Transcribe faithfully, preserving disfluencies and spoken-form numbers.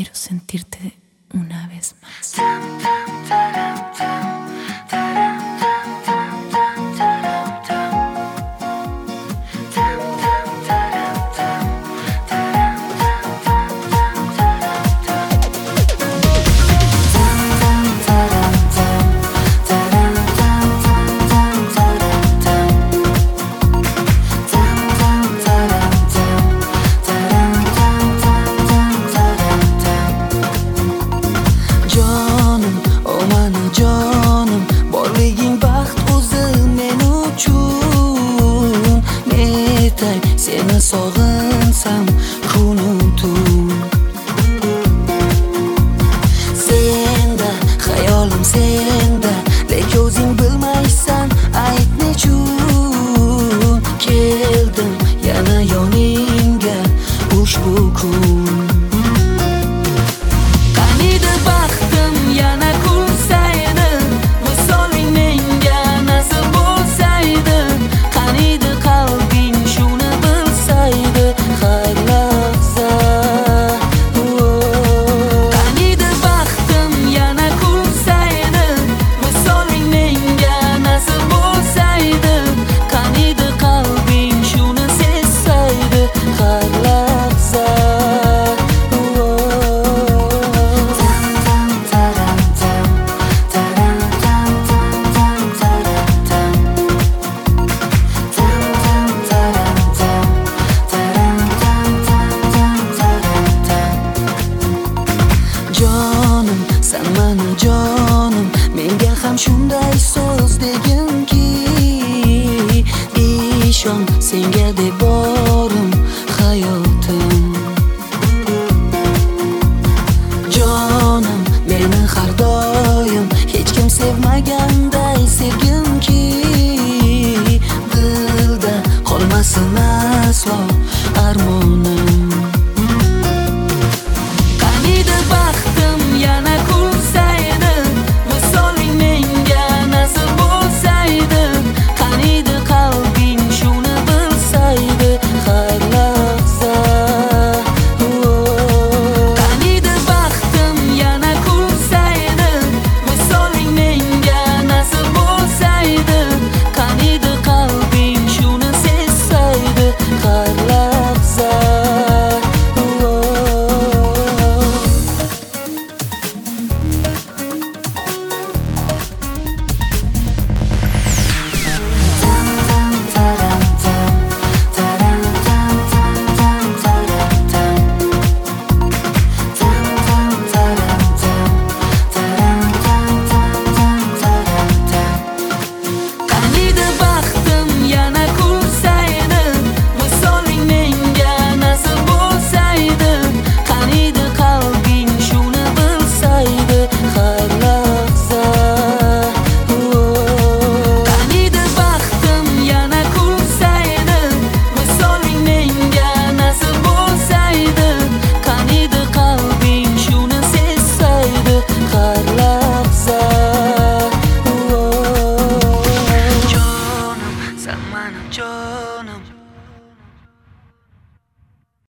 quiero sentirte una vez más. Seni sog'insam kunim tun, senda xayolim senda, lek o'zing bilmaysan ayt nechun keldim yana yoningga ushbu kun. Qaniydi baxtim yana kulsaydi, visoling menga nasib bo'lsaydi, qaniydi qalbing shuni bilsaydi har lahza. Qaniydi baxtim yana kulsaydi, visoling menga nasib bo'lsaydi, qaniydi qalbing shuni sezsaydi har lahza. Jonim, sen mani jonim, menga ham shunday so'z deginki, ishon senga deb